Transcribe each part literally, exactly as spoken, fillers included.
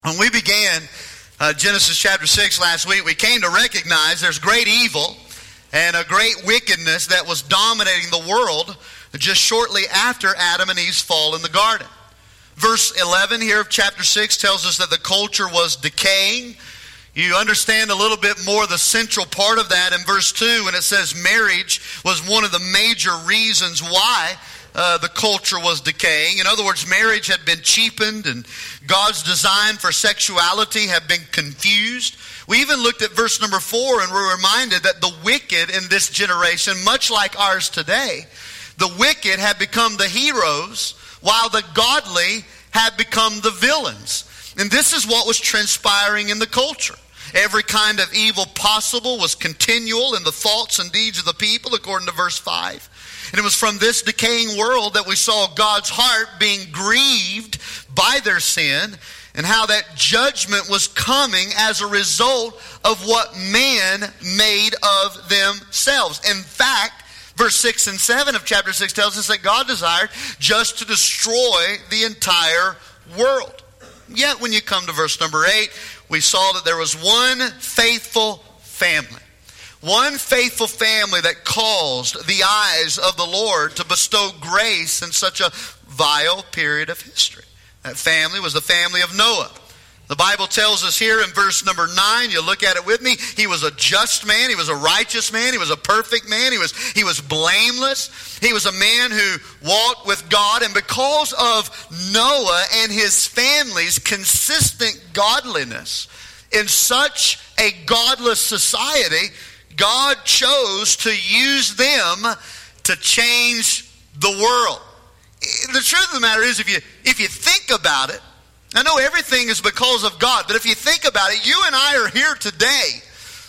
When we began uh, Genesis chapter six last week, we came to recognize there's great evil and a great wickedness that was dominating the world just shortly after Adam and Eve's fall in the garden. Verse eleven here of chapter six tells us that the culture was decaying. You understand a little bit more the central part of that in verse two when it says marriage was one of the major reasons why Uh, the culture was decaying. In other words, marriage had been cheapened and God's design for sexuality had been confused. We even looked at verse number four and were reminded that the wicked in this generation, much like ours today, the wicked had become the heroes while the godly had become the villains. And this is what was transpiring in the culture. Every kind of evil possible was continual in the thoughts and deeds of the people, according to verse five. And it was from this decaying world that we saw God's heart being grieved by their sin and how that judgment was coming as a result of what man made of themselves. In fact, verse six and seven of chapter six tells us that God desired just to destroy the entire world. Yet when you come to verse number eight, we saw that there was one faithful family. One faithful family that caused the eyes of the Lord to bestow grace in such a vile period of history. That family was the family of Noah. The Bible tells us here in verse number nine, you look at it with me, he was a just man, he was a righteous man, he was a perfect man, he was, he was blameless. He was a man who walked with God, and because of Noah and his family's consistent godliness in such a godless society, God chose to use them to change the world. The truth of the matter is, if you if you think about it, I know everything is because of God, but if you think about it, you and I are here today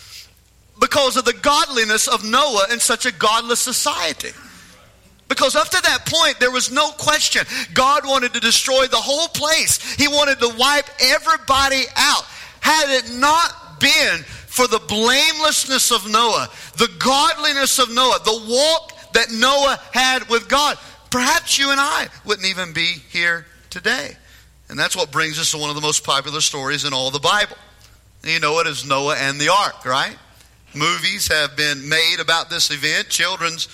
because of the godliness of Noah in such a godless society. Because up to that point, there was no question. God wanted to destroy the whole place. He wanted to wipe everybody out. Had it not been for the blamelessness of Noah, the godliness of Noah, the walk that Noah had with God, perhaps you and I wouldn't even be here today. And that's what brings us to one of the most popular stories in all the Bible. You know it as Noah and the Ark, right? Movies have been made about this event. Children's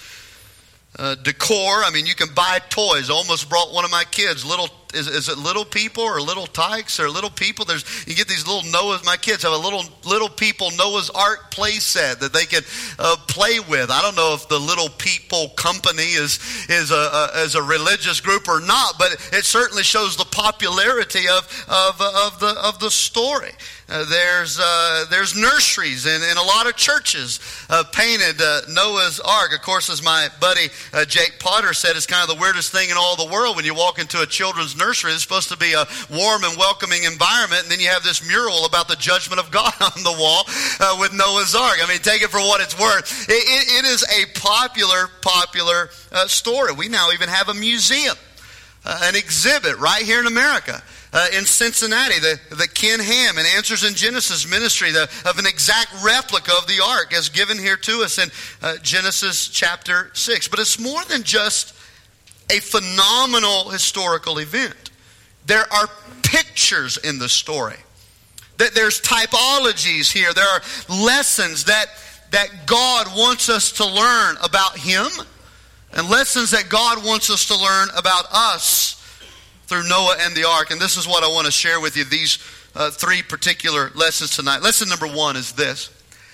uh, decor. I mean, you can buy toys. I almost brought one of my kids, little Is, is it little people or little tykes or little people? There's you get these little Noah's. My kids have a little little people Noah's Ark play set that they can uh, play with. I don't know if the Little People Company is is a, a is a religious group or not, but it certainly shows the popularity of of of the of the story. Uh, there's uh, there's nurseries in, in a lot of churches uh, painted uh, Noah's Ark. Of course, as my buddy uh, Jake Potter said, it's kind of the weirdest thing in all the world when you walk into a children's nursery. It's supposed to be a warm and welcoming environment, and then you have this mural about the judgment of God on the wall uh, with Noah's Ark. I mean, take it for what it's worth. It, it, it is a popular, popular uh, story. We now even have a museum, uh, an exhibit right here in America. Uh, in Cincinnati, the, the Ken Ham and Answers in Genesis ministry the, of an exact replica of the ark as given here to us in uh, Genesis chapter six. But it's more than just a phenomenal historical event. There are pictures in the story. There's typologies here. There are lessons that, that God wants us to learn about Him and lessons that God wants us to learn about us through Noah and the ark. And this is what I want to share with you, these uh, three particular lessons tonight. Lesson number one is this.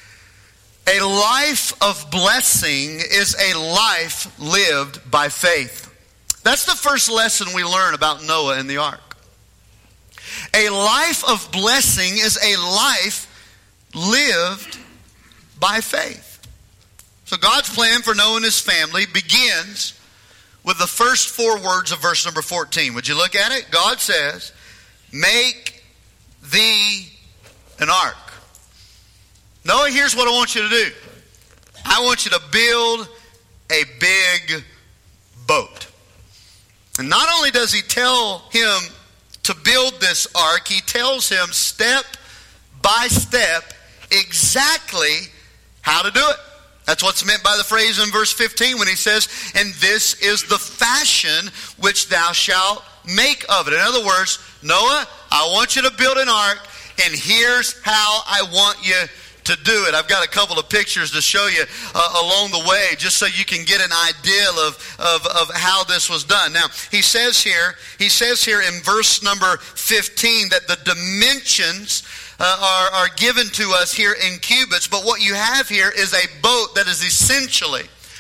A life of blessing is a life lived by faith. That's the first lesson we learn about Noah and the ark. A life of blessing is a life lived by faith. So God's plan for Noah and his family begins with the first four words of verse number fourteen. Would you look at it? God says, make thee an ark. Noah, here's what I want you to do. I want you to build a big boat. And not only does he tell him to build this ark, he tells him step by step exactly how to do it. That's what's meant by the phrase in verse fifteen when he says, and this is the fashion which thou shalt make of it. In other words, Noah, I want you to build an ark, and here's how I want you to do it. I've got a couple of pictures to show you uh, along the way, just so you can get an idea of, of, of how this was done. Now, he says here, he says here in verse number fifteen that the dimensions uh, are, are given to us here in cubits, but what you have here is a boat that is essentially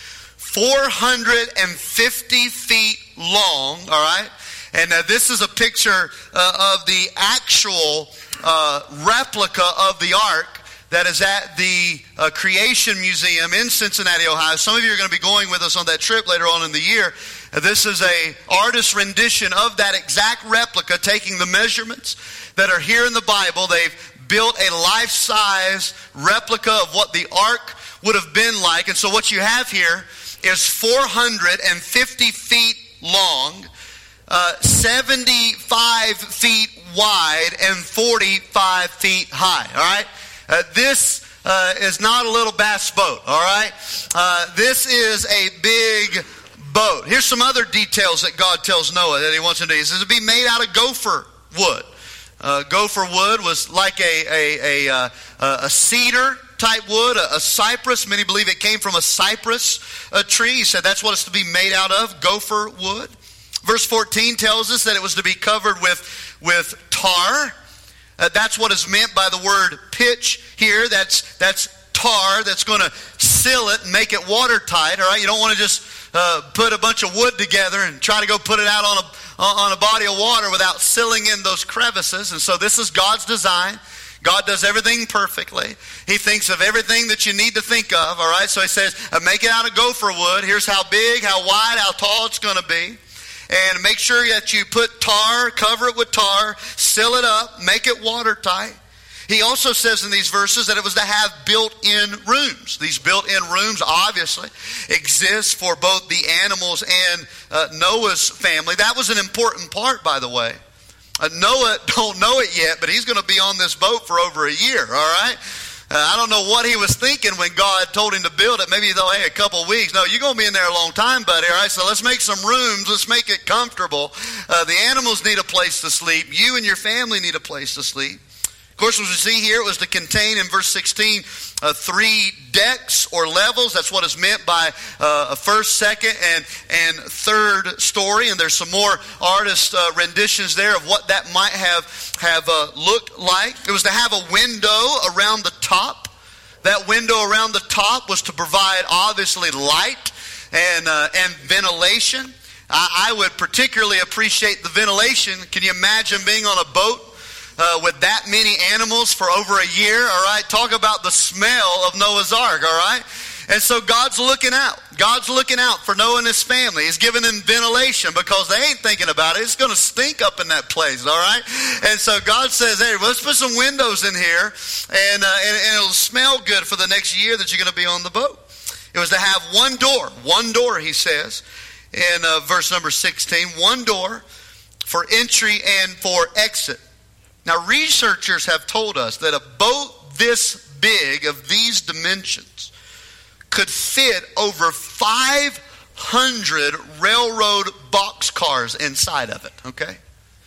four hundred fifty feet long, all right? And uh, this is a picture uh, of the actual uh, replica of the ark that is at the uh, Creation Museum in Cincinnati, Ohio. Some of you are going to be going with us on that trip later on in the year. Uh, this is a artist's rendition of that exact replica, taking the measurements that are here in the Bible. They've built a life-size replica of what the ark would have been like. And so what you have here is four hundred fifty feet long, uh, seventy-five feet wide, and forty-five feet high. All right? Uh, this uh, is not a little bass boat, all right? Uh, this is a big boat. Here's some other details that God tells Noah that he wants him to do. He says it'll be made out of gopher wood. Uh, gopher wood was like a, a, a, a, a cedar type wood, a, a cypress. Many believe it came from a cypress a tree. He said that's what it's to be made out of, gopher wood. Verse fourteen tells us that it was to be covered with, with tar. Uh, that's what is meant by the word pitch here. That's that's tar that's going to seal it and make it watertight. All right, you don't want to just uh, put a bunch of wood together and try to go put it out on a on a body of water without sealing in those crevices. And so this is God's design. God does everything perfectly. He thinks of everything that you need to think of. All right, so he says, uh, make it out of gopher wood. Here's how big, how wide, how tall it's going to be. And make sure that you put tar, cover it with tar, seal it up, make it watertight. He also says in these verses that it was to have built-in rooms. These built-in rooms obviously exist for both the animals and uh, Noah's family. That was an important part, by the way. Uh, Noah don't know it yet, but he's going to be on this boat for over a year, all right? Uh, I don't know what he was thinking when God told him to build it. Maybe he thought, hey, a couple of weeks. No, you're going to be in there a long time, buddy. All right, so let's make some rooms. Let's make it comfortable. Uh, the animals need a place to sleep. You and your family need a place to sleep. Of course, as we see here, it was to contain, in verse sixteen, uh, three decks or levels. That's what is meant by uh, a first, second, and, and third story. And there's some more artist uh, renditions there of what that might have, have uh, looked like. It was to have a window around the top. That window around the top was to provide, obviously, light and, uh, and ventilation. I, I would particularly appreciate the ventilation. Can you imagine being on a boat Uh, with that many animals for over a year, all right? Talk about the smell of Noah's Ark, all right? And so God's looking out. God's looking out for Noah and his family. He's giving them ventilation because they ain't thinking about it. It's going to stink up in that place, all right? And so God says, hey, let's put some windows in here, and, uh, and, and it'll smell good for the next year that you're going to be on the boat. It was to have one door. One door, he says, in uh, verse number sixteen. One door for entry and for exit. Now, researchers have told us that a boat this big, of these dimensions, could fit over five hundred railroad boxcars inside of it, okay?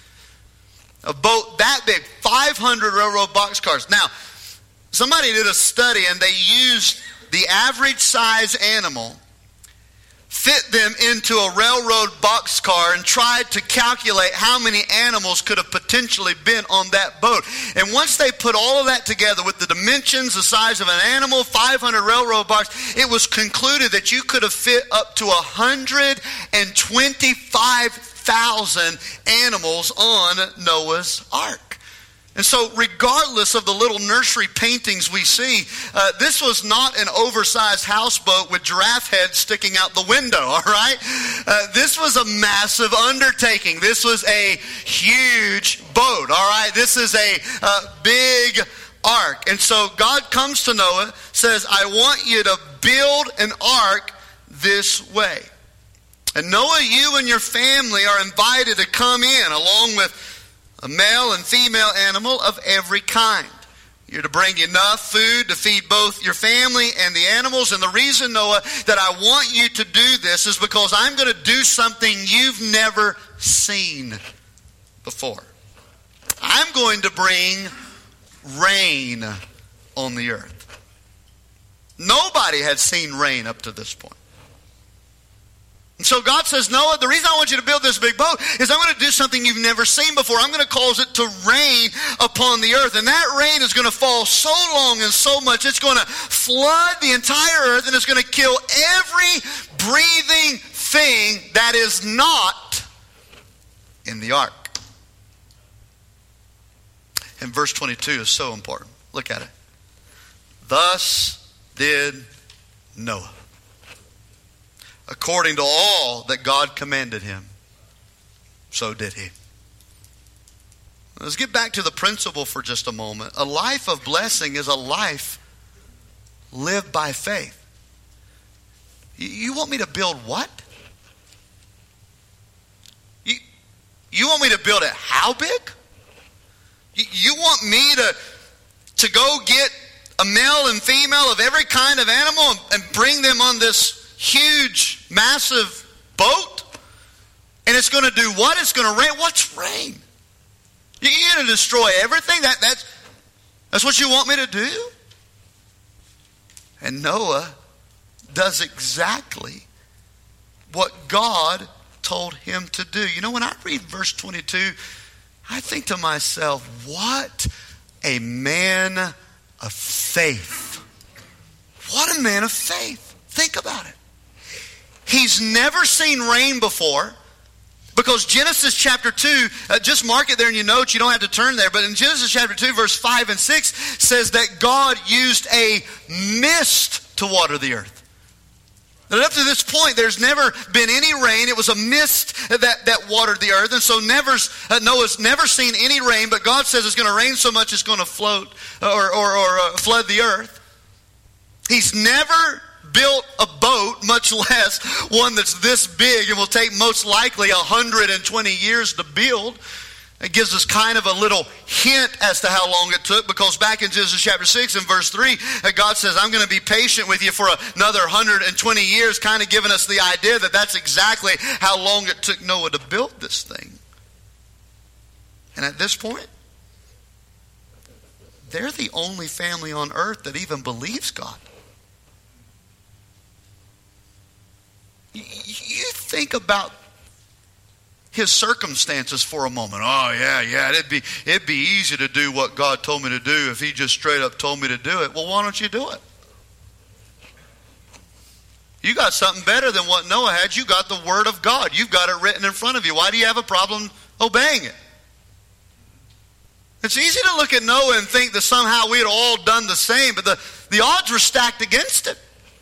A boat that big, five hundred railroad boxcars. Now, somebody did a study and they used the average size animal, fit them into a railroad boxcar, and tried to calculate how many animals could have potentially been on that boat. And once they put all of that together with the dimensions, the size of an animal, five hundred railroad box, it was concluded that you could have fit up to one hundred twenty-five thousand animals on Noah's Ark. And so regardless of the little nursery paintings we see, uh, this was not an oversized houseboat with giraffe heads sticking out the window, all right? Uh, this was a massive undertaking. This was a huge boat, all right? This is a uh, big ark. And so God comes to Noah, says, I want you to build an ark this way. And Noah, you and your family are invited to come in along with a male and female animal of every kind. You're to bring enough food to feed both your family and the animals. And the reason, Noah, that I want you to do this is because I'm going to do something you've never seen before. I'm going to bring rain on the earth. Nobody had seen rain up to this point. And so God says, Noah, the reason I want you to build this big boat is I'm going to do something you've never seen before. I'm going to cause it to rain upon the earth. And that rain is going to fall so long and so much, it's going to flood the entire earth, and it's going to kill every breathing thing that is not in the ark. And verse twenty-two is so important. Look at it. Thus did Noah, according to all that God commanded him, so did he. Let's get back to the principle for just a moment. A life of blessing is a life lived by faith. You want me to build what? You, you want me to build it how big? You, you want me to, to go get a male and female of every kind of animal and, and bring them on this huge, massive boat? And it's going to do what? It's going to rain. What's rain? You're going to destroy everything? That, that's, that's what you want me to do? And Noah does exactly what God told him to do. You know, when I read verse twenty-two, I think to myself, what a man of faith. What a man of faith. Think about it. He's never seen rain before, because Genesis chapter two, uh, just mark it there in your notes, you don't have to turn there, but in Genesis chapter two, verse five and six says that God used a mist to water the earth. And up to this point, there's never been any rain. It was a mist that, that watered the earth. And so never, uh, Noah's never seen any rain, but God says it's going to rain so much it's going to float or, or, or uh, flood the earth. He's never built a boat, much less one that's this big and will take most likely one hundred twenty years to build. It gives us kind of a little hint as to how long it took, because back in Genesis chapter six and verse three, God says, I'm going to be patient with you for another one hundred twenty years, kind of giving us the idea that that's exactly how long it took Noah to build this thing. And at this point, they're the only family on earth that even believes God. You think about his circumstances for a moment. Oh, yeah, yeah, it'd be, it'd be easy to do what God told me to do if he just straight up told me to do it. Well, why don't you do it? You got something better than what Noah had. You got the Word of God. You've got it written in front of you. Why do you have a problem obeying it? It's easy to look at Noah and think that somehow we had all done the same, but the, the odds were stacked against it.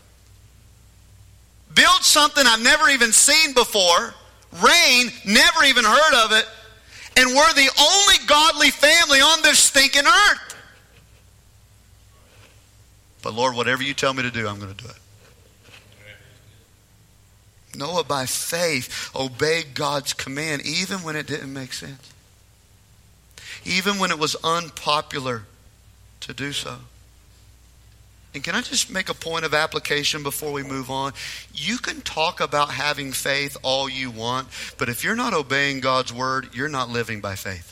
Build something I've never even seen before. Rain, never even heard of it. And we're the only godly family on this stinking earth. But Lord, whatever you tell me to do, I'm going to do it. Noah, by faith, obeyed God's command even when it didn't make sense. Even when it was unpopular to do so. And can I just make a point of application before we move on? You can talk about having faith all you want, but if you're not obeying God's word, you're not living by faith.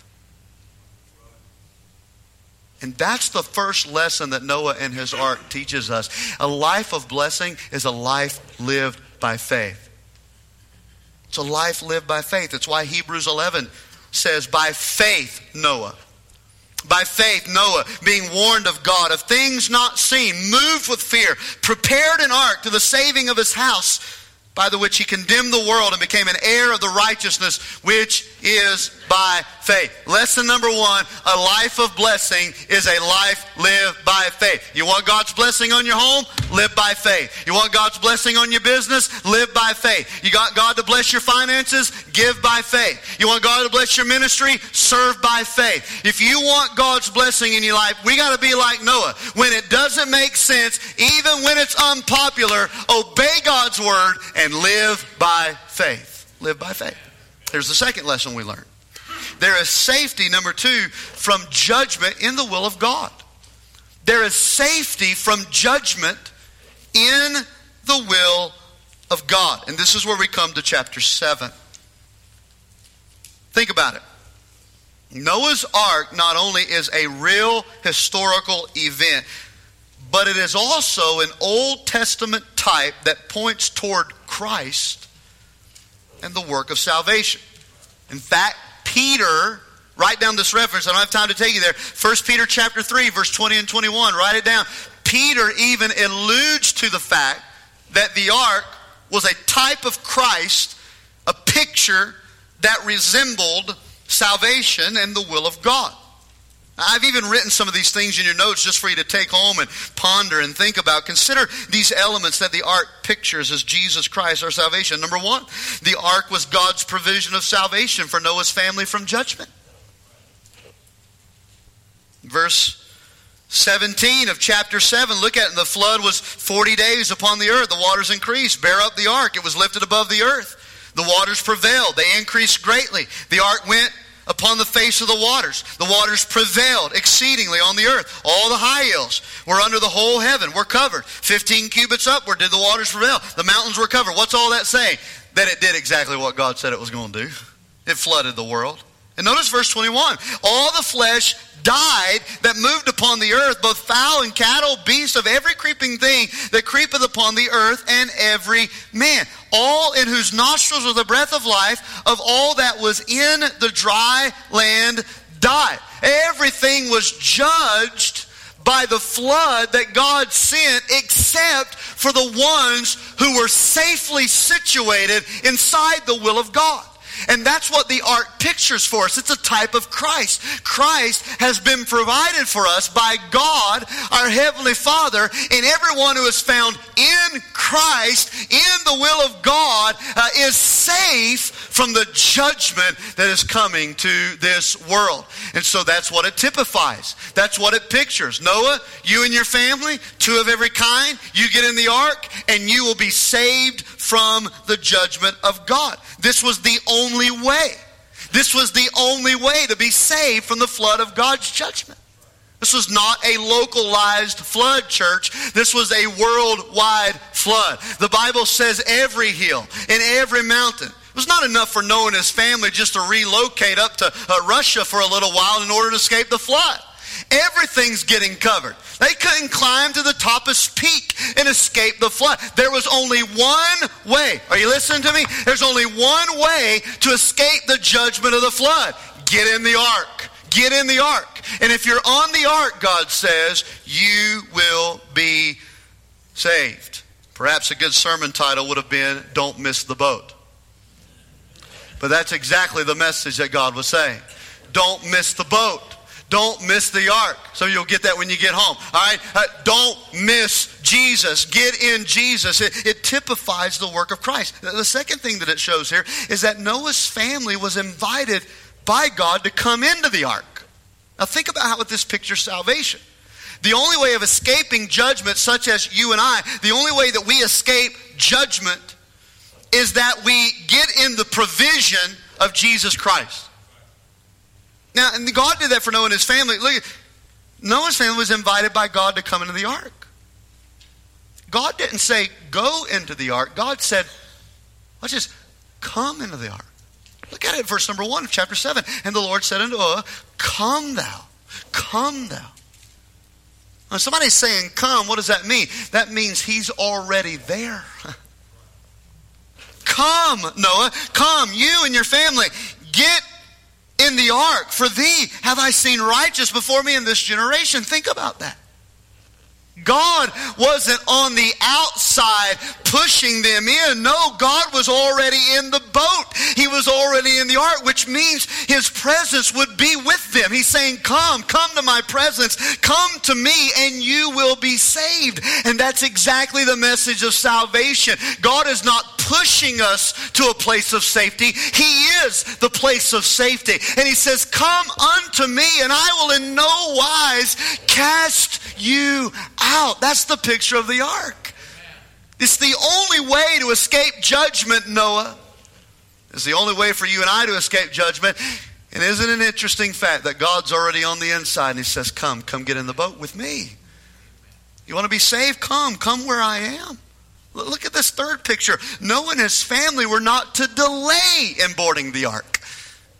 And that's the first lesson that Noah and his ark teaches us. A life of blessing is a life lived by faith. It's a life lived by faith. That's why Hebrews eleven says, by faith, Noah. By faith, Noah, being warned of God, of things not seen, moved with fear, prepared an ark to the saving of his house, by the which he condemned the world and became an heir of the righteousness which is by faith. Lesson number one, a life of blessing is a life lived by faith. You want God's blessing on your home? Live by faith. You want God's blessing on your business? Live by faith. You got God to bless your finances? Give by faith. You want God to bless your ministry? Serve by faith. If you want God's blessing in your life, we got to be like Noah. When it doesn't make sense, even when it's unpopular, obey God's word and live by faith. Live by faith. Here's the second lesson we learned. There is safety, number two, from judgment in the will of God. There is safety from judgment in the will of God. And this is where we come to chapter seven. Think about it. Noah's Ark not only is a real historical event, but it is also an Old Testament type that points toward Christ and the work of salvation. In fact, Peter, write down this reference. I don't have time to take you there. First Peter chapter three, verse twenty and twenty-one. Write it down. Peter even alludes to the fact that the ark was a type of Christ, a picture that resembled salvation and the will of God. I've even written some of these things in your notes just for you to take home and ponder and think about. Consider these elements that the ark pictures as Jesus Christ, our salvation. Number one, the ark was God's provision of salvation for Noah's family from judgment. Verse seventeen of chapter seven, look at it. The flood was forty days upon the earth. The waters increased. Bear up the ark. It was lifted above the earth. The waters prevailed. They increased greatly. The ark went upon the face of the waters. The waters prevailed exceedingly on the earth. All the high hills were under the whole heaven, were covered. Fifteen cubits upward did the waters prevail. The mountains were covered. What's all that saying? That it did exactly what God said it was going to do. It flooded the world. And notice verse twenty-one. All the flesh died that moved upon the earth, both fowl and cattle, beasts, of every creeping thing that creepeth upon the earth, and every man. All in whose nostrils was the breath of life, of all that was in the dry land died. Everything was judged by the flood that God sent, except for the ones who were safely situated inside the will of God. And that's what the ark pictures for us. It's a type of Christ. Christ has been provided for us by God, our Heavenly Father, and everyone who is found in Christ, in the will of God, uh, is safe from the judgment that is coming to this world. And so that's what it typifies. That's what it pictures. Noah, you and your family, two of every kind, you get in the ark, and you will be saved from the judgment of God. This was the only way. This was the only way to be saved from the flood of God's judgment. This was not a localized flood, church. This was a worldwide flood. The Bible says every hill and every mountain. It was not enough for Noah and his family just to relocate up to uh, Russia for a little while in order to escape the flood. Everything's getting covered. They couldn't climb to the toppest peak and escape the flood. There was only one way. Are you listening to me? There's only one way to escape the judgment of the flood. Get in the ark. Get in the ark. And if you're on the ark, God says, you will be saved. Perhaps a good sermon title would have been, Don't Miss the Boat. But that's exactly the message that God was saying. Don't miss the boat. Don't miss the ark. So you'll get that when you get home. All right? Uh, don't miss Jesus. Get in Jesus. It, it typifies the work of Christ. The second thing that it shows here is that Noah's family was invited by God to come into the ark. Now think about how this pictures salvation. The only way of escaping judgment, such as you and I, the only way that we escape judgment is that we get in the provision of Jesus Christ. Now, and God did that for Noah and his family. Look, Noah's family was invited by God to come into the ark. God didn't say, go into the ark. God said, let's just come into the ark. Look at it, verse number one of chapter seven. And the Lord said unto Noah, come thou, come thou. Now, somebody's saying come, what does that mean? That means he's already there. Come, Noah, come, you and your family, get in the ark, for thee have I seen righteous before me in this generation. Think about that. God wasn't on the outside pushing them in. No, God was already in the boat. He was already in the ark, which means his presence would be with them. He's saying, come, come to my presence. Come to me and you will be saved. And that's exactly the message of salvation. God is not pushing us to a place of safety. He is the place of safety. And he says, come unto me and I will in no wise cast you out. That's the picture of the ark. It's the only way to escape judgment, Noah. It's the only way for you and I to escape judgment. And isn't it an interesting fact that God's already on the inside and he says, come, come get in the boat with me. You want to be saved? Come, come where I am. Look at this third picture. Noah and his family were not to delay in boarding the ark.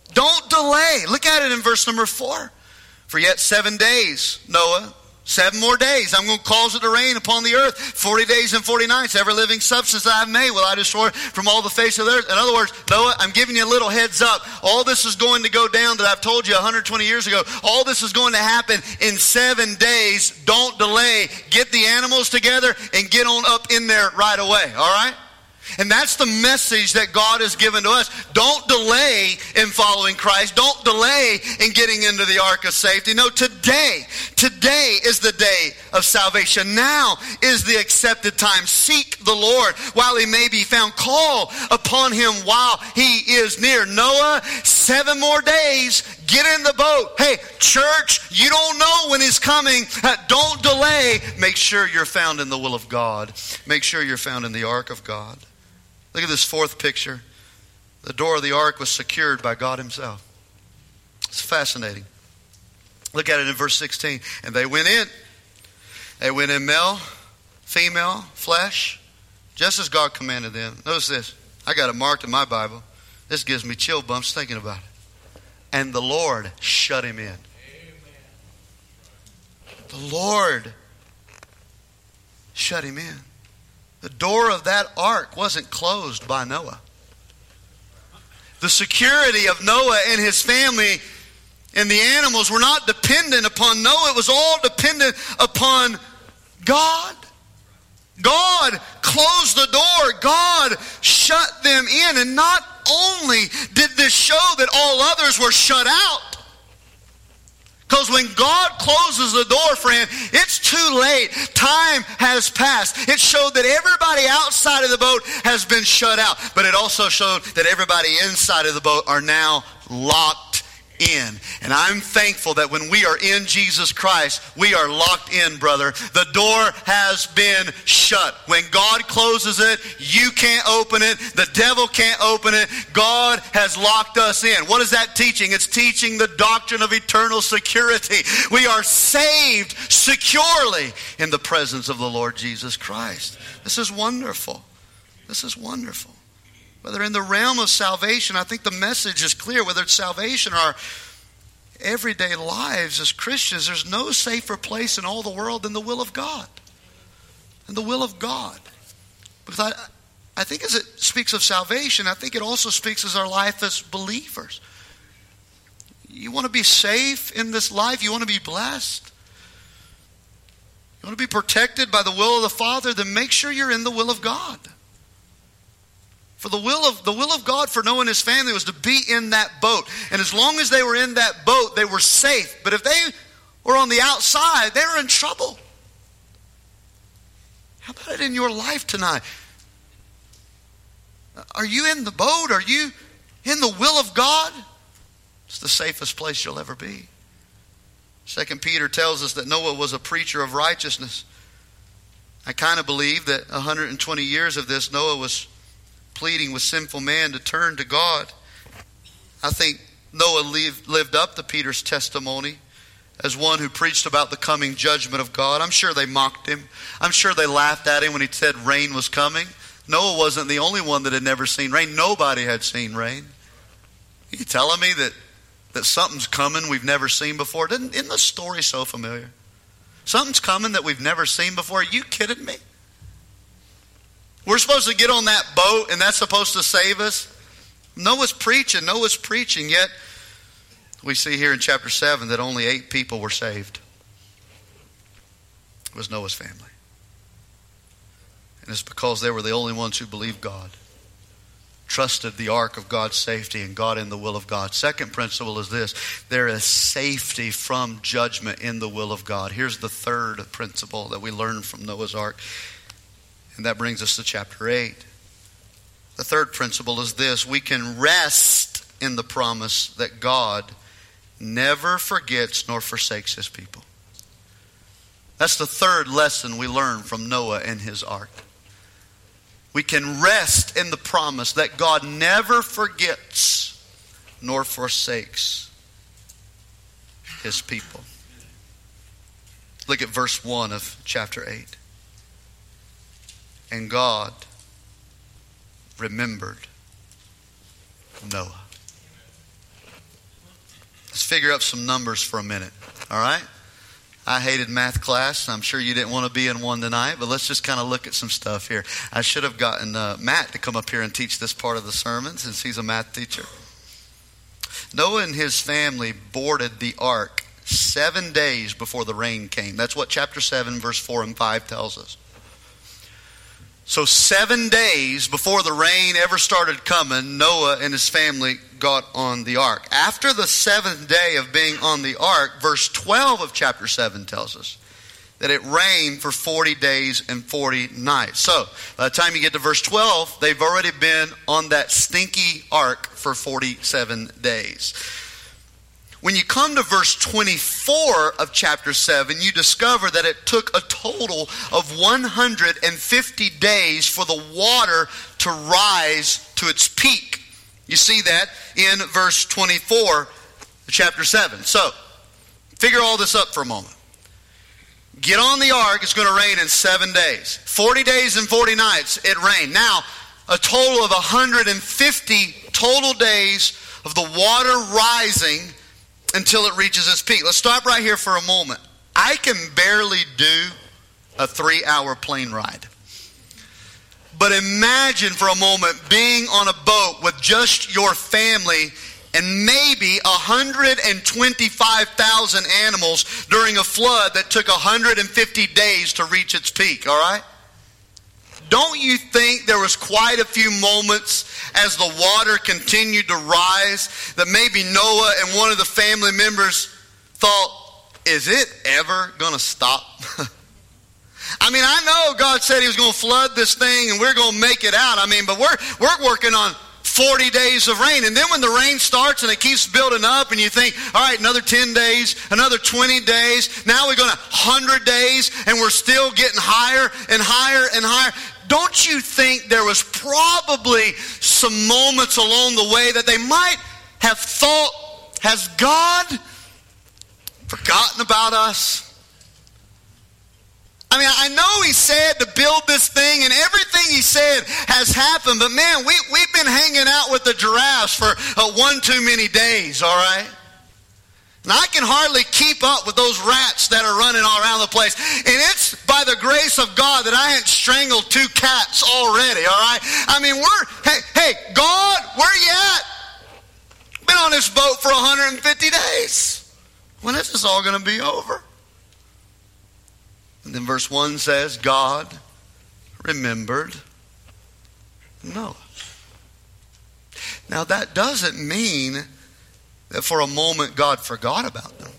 Don't delay. Look at it in verse number four. For yet seven days, Noah, seven more days, I'm going to cause it to rain upon the earth. Forty days and forty nights, every living substance that I have made will I destroy from all the face of the earth. In other words, Noah, I'm giving you a little heads up. All this is going to go down that I've told you one hundred twenty years ago. All this is going to happen in seven days. Don't delay. Get the animals together and get on up in there right away. All right? And that's the message that God has given to us. Don't delay in following Christ. Don't delay in getting into the ark of safety. No, today, today is the day of salvation. Now is the accepted time. Seek the Lord while he may be found. Call upon him while he is near. Noah, seven more days. Get in the boat. Hey, church, you don't know when he's coming. Uh, don't delay. Make sure you're found in the will of God. Make sure you're found in the ark of God. Look at this fourth picture. The door of the ark was secured by God himself. It's fascinating. Look at it in verse sixteen. And they went in. They went in male, female, flesh, just as God commanded them. Notice this. I got it marked in my Bible. This gives me chill bumps thinking about it. And the Lord shut him in. The Lord shut him in. The door of that ark wasn't closed by Noah. The security of Noah and his family and the animals were not dependent upon Noah. It was all dependent upon God. God closed the door. God shut them in. And not only did this show that all others were shut out, because when God closes the door, friend, it's too late. Time has passed. It showed that everybody outside of the boat has been shut out. But it also showed that everybody inside of the boat are now locked in. And I'm thankful that when we are in Jesus Christ, we are locked in, brother. The door has been shut. When God closes it, you can't open it. The devil can't open it. God has locked us in. What is that teaching? It's teaching the doctrine of eternal security. We are saved securely in the presence of the Lord Jesus Christ. This is wonderful. This is wonderful. Whether in the realm of salvation, I think the message is clear. Whether it's salvation or our everyday lives as Christians, there's no safer place in all the world than the will of God. And the will of God. Because I, I think as it speaks of salvation, I think it also speaks as our life as believers. You want to be safe in this life? You want to be blessed? You want to be protected by the will of the Father? Then make sure you're in the will of God. For the will of the will of God for Noah and his family was to be in that boat. And as long as they were in that boat, they were safe. But if they were on the outside, they were in trouble. How about it in your life tonight? Are you in the boat? Are you in the will of God? It's the safest place you'll ever be. Second Peter tells us that Noah was a preacher of righteousness. I kind of believe that one hundred twenty years of this, Noah was pleading with sinful man to turn to God. I think Noah lived, lived up to Peter's testimony as one who preached about the coming judgment of God. I'm sure they mocked him. I'm sure they laughed at him when he said rain was coming. Noah wasn't the only one that had never seen rain. Nobody had seen rain. Are you telling me that, that something's coming we've never seen before? Isn't, isn't the story so familiar? Something's coming that we've never seen before. Are you kidding me? We're supposed to get on that boat and that's supposed to save us? Noah's preaching, Noah's preaching, yet we see here in chapter seven that only eight people were saved. It was Noah's family. And it's because they were the only ones who believed God, trusted the ark of God's safety and got in the will of God. Second principle is this: there is safety from judgment in the will of God. Here's the third principle that we learn from Noah's ark. And that brings us to chapter eight. The third principle is this: we can rest in the promise that God never forgets nor forsakes his people. That's the third lesson we learn from Noah and his ark. We can rest in the promise that God never forgets nor forsakes his people. Look at verse one of chapter eight. And God remembered Noah. Let's figure up some numbers for a minute, all right? I hated math class. I'm sure you didn't want to be in one tonight, but let's just kind of look at some stuff here. I should have gotten uh, Matt to come up here and teach this part of the sermon since he's a math teacher. Noah and his family boarded the ark seven days before the rain came. That's what chapter seven, verse four and five tells us. So seven days before the rain ever started coming, Noah and his family got on the ark. After the seventh day of being on the ark, verse twelve of chapter seven tells us that it rained for forty days and forty nights. So by the time you get to verse twelve, they've already been on that stinky ark for forty-seven days. When you come to verse twenty-four of chapter seven, you discover that it took a total of one hundred fifty days for the water to rise to its peak. You see that in verse twenty-four of chapter seven. So, figure all this up for a moment. Get on the ark, it's going to rain in seven days. forty days and forty nights, it rained. Now, a total of one hundred fifty total days of the water rising until it reaches its peak. Let's stop right here for a moment. I can barely do a three-hour plane ride. But imagine for a moment being on a boat with just your family and maybe one hundred twenty-five thousand animals during a flood that took one hundred fifty days to reach its peak, all right? Don't you think there was quite a few moments as the water continued to rise that maybe Noah and one of the family members thought, is it ever going to stop? I mean, I know God said he was going to flood this thing and we're going to make it out. I mean, but we're we're working on forty days of rain. And then when the rain starts and it keeps building up and you think, all right, another ten days, another twenty days. Now we're going to one hundred days and we're still getting higher and higher and higher. Don't you think there was probably some moments along the way that they might have thought, has God forgotten about us? I mean, I know he said to build this thing and everything he said has happened, but man, we, we've been hanging out with the giraffes for uh, one too many days, all right? And I can hardly keep up with those rats that are running all around the place. And it's by the grace of God that I hadn't strangled two cats already, all right? I mean, we're, hey, hey, God, where you at? Been on this boat for one hundred fifty days. When is this all going to be over? And then verse one says, God remembered Noah. Now that doesn't mean that for a moment God forgot about them.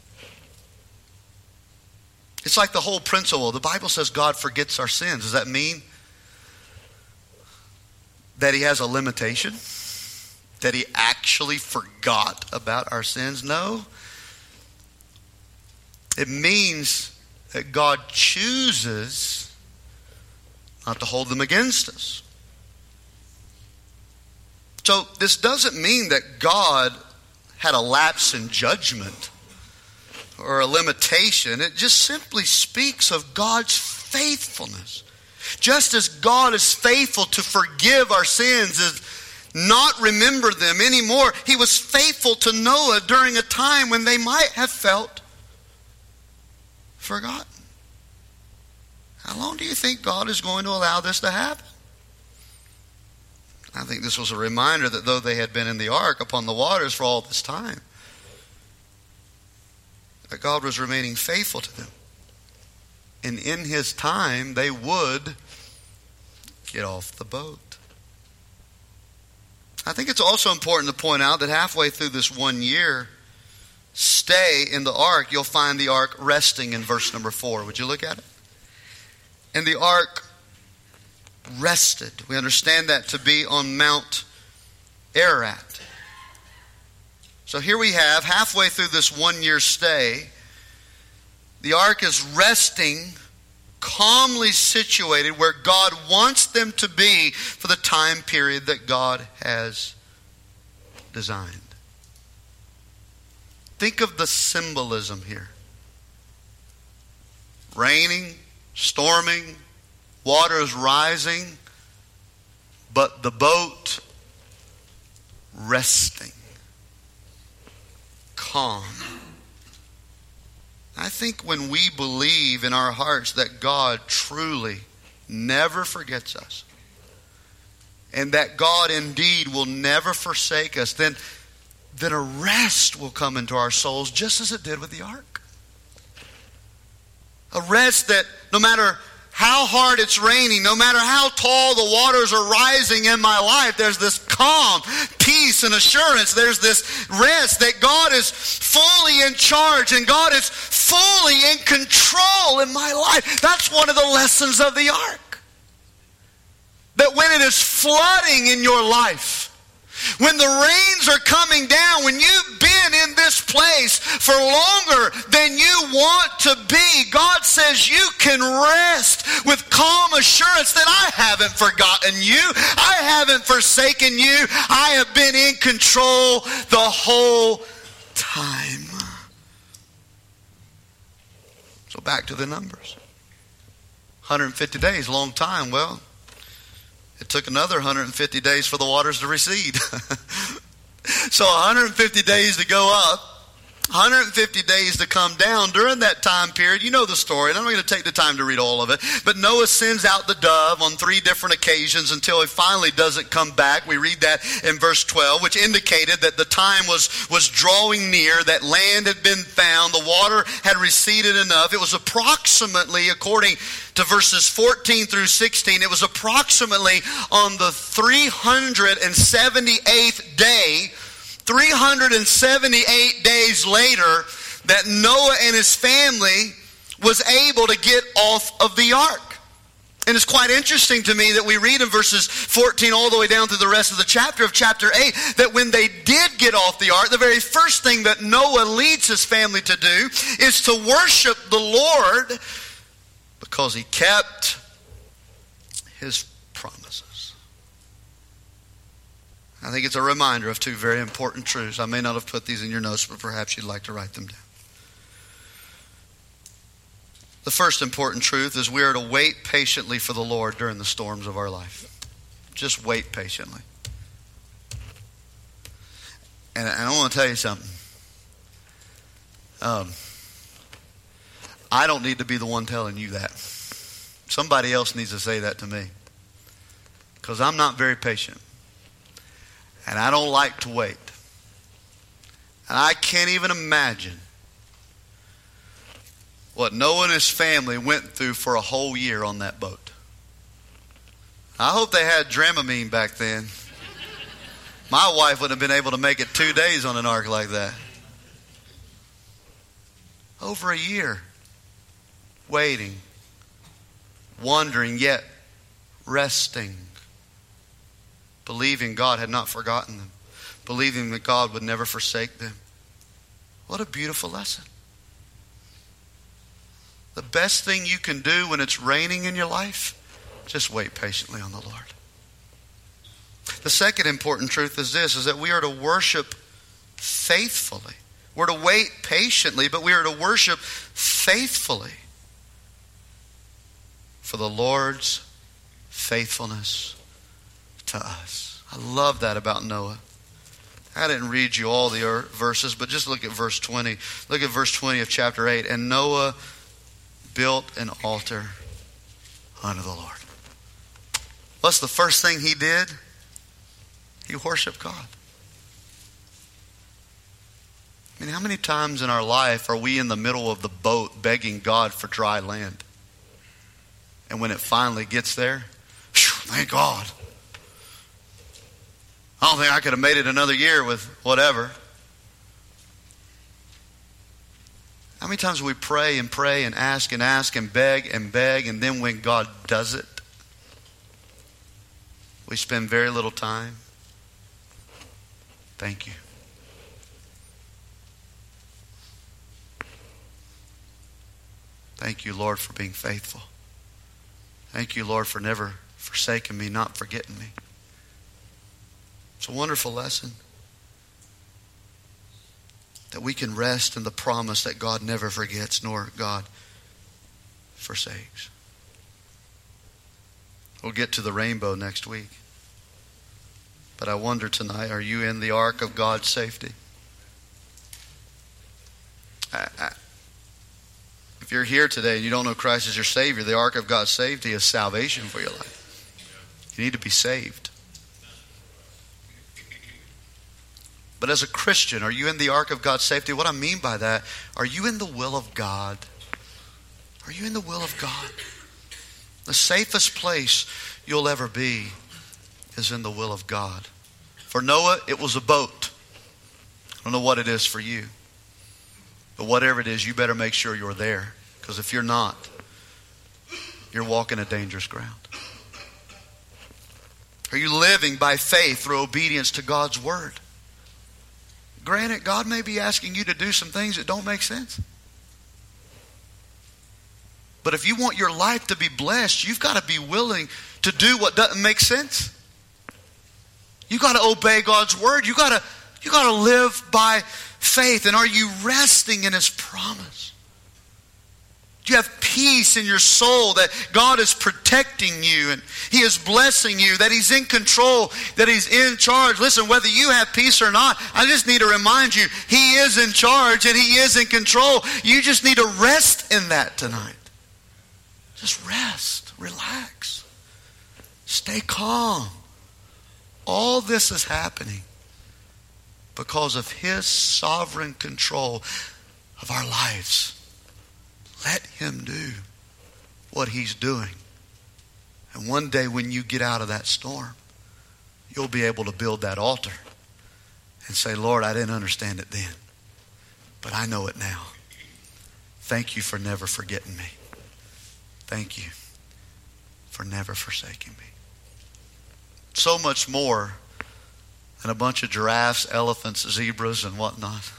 It's like the whole principle. The Bible says God forgets our sins. Does that mean that he has a limitation? That he actually forgot about our sins? No. It means that God chooses not to hold them against us. So this doesn't mean that God had a lapse in judgment or a limitation. It just simply speaks of God's faithfulness. Just as God is faithful to forgive our sins and not remember them anymore, he was faithful to Noah during a time when they might have felt forgotten. How long do you think God is going to allow this to happen? I think this was a reminder that though they had been in the ark upon the waters for all this time, that God was remaining faithful to them. And in his time, they would get off the boat. I think it's also important to point out that halfway through this one year stay in the ark, you'll find the ark resting in verse number four. Would you look at it? And the ark rested. We understand that to be on Mount Ararat. So here we have, halfway through this one year stay, the ark is resting, calmly situated where God wants them to be for the time period that God has designed. Think of the symbolism here. Raining, storming, water is rising, but the boat resting, calm. I think when we believe in our hearts that God truly never forgets us, and that God indeed will never forsake us, then, then a rest will come into our souls, just as it did with the ark. A rest that no matter how hard it's raining, no matter how tall the waters are rising in my life, there's this calm, peace, and assurance. There's this rest that God is fully in charge and God is fully in control in my life. That's one of the lessons of the ark. That when it is flooding in your life, when the rains are coming down, when you've been in this place for longer than you want to be, God says you can rest with calm assurance that I haven't forgotten you. I haven't forsaken you. I have been in control the whole time. So back to the numbers. one hundred fifty days, long time. Well, it took another one hundred fifty days for the waters to recede. So one hundred fifty days to go up, one hundred fifty days to come down. During that time period, you know the story, and I'm not going to take the time to read all of it, but Noah sends out the dove on three different occasions until he finally doesn't come back. We read that in verse twelve, which indicated that the time was, was drawing near, that land had been found, the water had receded enough. It was approximately, according to verses fourteen through sixteen, it was approximately on the three hundred seventy-eighth day, three hundred seventy-eight days later, that Noah and his family was able to get off of the ark. And it's quite interesting to me that we read in verses fourteen all the way down through the rest of the chapter of chapter eight that when they did get off the ark, the very first thing that Noah leads his family to do is to worship the Lord, because he kept his promises. I think it's a reminder of two very important truths. I may not have put these in your notes, but perhaps you'd like to write them down. The first important truth is we are to wait patiently for the Lord during the storms of our life. Just wait patiently. And I want to tell you something. Um, I don't need to be the one telling you that. Somebody else needs to say that to me. Because I'm not very patient. And I don't like to wait. And I can't even imagine what Noah and his family went through for a whole year on that boat. I hope they had Dramamine back then. My wife wouldn't have been able to make it two days on an ark like that. Over a year. Waiting, wondering, yet resting, believing God had not forgotten them, believing that God would never forsake them. What a beautiful lesson. The best thing you can do when it's raining in your life, just wait patiently on the Lord. The second important truth is this, is that we are to worship faithfully. We're to wait patiently, but we are to worship faithfully. For the Lord's faithfulness to us. I love that about Noah. I didn't read you all the verses, but just look at verse twenty. Look at verse twenty of chapter eight. And Noah built an altar unto the Lord. What's the first thing he did? He worshiped God. I mean, how many times in our life are we in the middle of the boat begging God for dry land? And when it finally gets there, whew, thank God. I don't think I could have made it another year with whatever. How many times we pray and pray and ask and ask and beg and beg, and then when God does it, we spend very little time? Thank you. Thank you, Lord, for being faithful. Thank you, Lord, for never forsaking me, not forgetting me. It's a wonderful lesson. That we can rest in the promise that God never forgets, nor God forsakes. We'll get to the rainbow next week. But I wonder tonight, are you in the ark of God's safety? I, I, if you're here today and you don't know Christ as your Savior, the ark of God's safety is salvation for your life. You need to be saved. But as a Christian, are you in the ark of God's safety? What I mean by that, are you in the will of God? Are you in the will of God? The safest place you'll ever be is in the will of God. For Noah, it was a boat. I don't know what it is for you. But whatever it is, you better make sure you're there. Because if you're not, you're walking a dangerous ground. Are you living by faith through obedience to God's word? Granted, God may be asking you to do some things that don't make sense. But if you want your life to be blessed, you've got to be willing to do what doesn't make sense. You've got to obey God's word. You've got to, you've got to live by faith. And are you resting in His promise? Do you have peace in your soul that God is protecting you and He is blessing you, that He's in control, that He's in charge? Listen, whether you have peace or not, I just need to remind you, He is in charge and He is in control. You just need to rest in that tonight. Just rest, relax, stay calm. All this is happening because of His sovereign control of our lives. Let Him do what He's doing. And one day when you get out of that storm, you'll be able to build that altar and say, Lord, I didn't understand it then, but I know it now. Thank you for never forgetting me. Thank you for never forsaking me. So much more than a bunch of giraffes, elephants, zebras, and whatnot.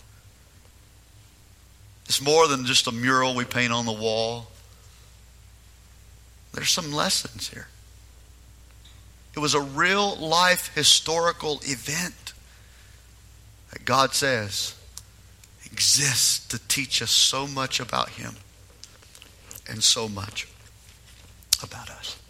It's more than just a mural we paint on the wall. There's some lessons here. It was a real life historical event that God says exists to teach us so much about Him and so much about us.